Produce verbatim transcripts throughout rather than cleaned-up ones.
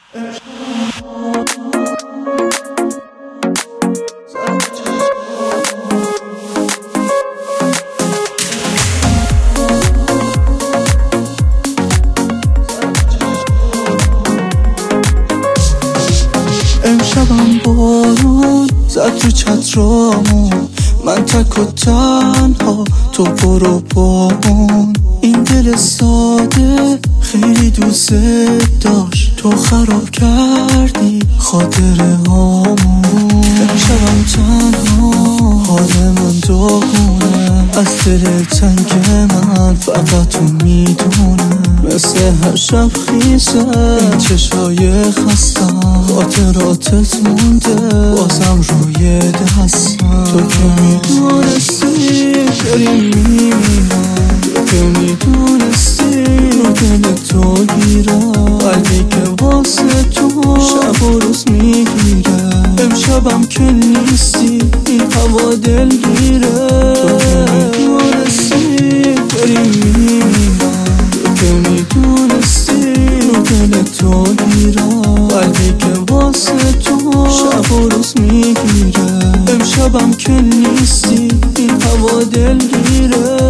امشبم بارون زد تو چترامون، من تک و تنها، تو برو با اون. این دل ساده خیلی دوست داشت، تو خراب کردی خاطره هامون. امشبم تنها، حال من داغونه، از دل تنگ من فقط تو میدونه. مثل هر شب خیزه این چشای خستم، خاطراتت مونده بازم روی دستم. تو که میدونستی داری میمیرم، تو که میدونستی رو دل تو گیرم، قلبی که واسه تو شب و روز میگیره. امشبم که نیستی این هوا دلگیره. تو که میدونستی داری میمیرم، تو که میدونستی رو دل تو گیرم، قلبی که واسه تو شب و روز میگیره. امشبم که نیستی این هوا دلگیره.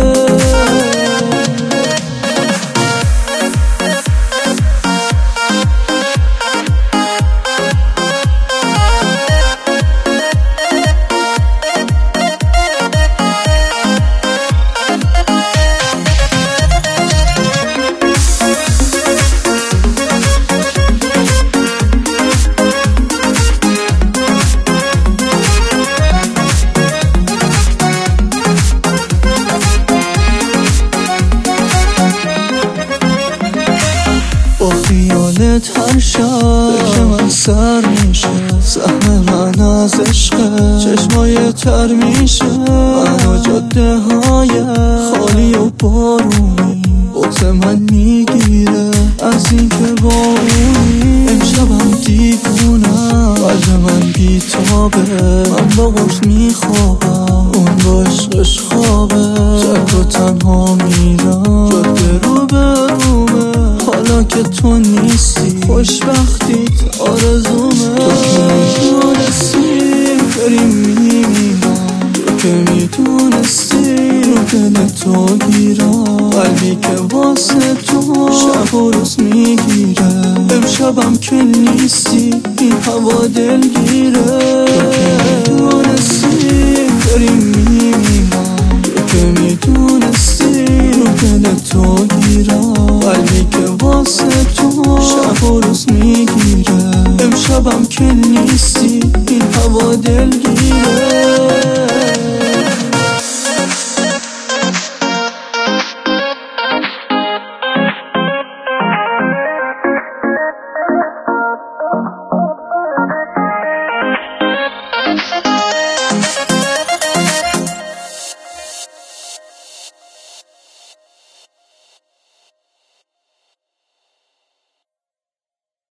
با خیالت هر شب فکر من سر میشه، سهم من از عشقه چشمای تر میشه. من و جاده های خالی و بارونی بغض من میگیره از این که بارونی. امشبم دیوونم، قلب من بیتابه، من با قرص میخوابم، اون با عشقش خوابه. تک و تنها میرم، جاده رو برومه، حالا که تو نیستی خوشبختیت آرزومه. تو که میدونستی داری میمیرم، تو که میدونستی رو دل تو گیرم، قلبی که واسه تو شب و روز میگیره. امشبم که نیستی این هوا دلگیره. تو که میدونستی داری میمیرم، تو که میدونستی رو دل تو گیرم، قلبی که واسه تو شب و روز میگیره. امشبم که نیستی این هوا دلگیره.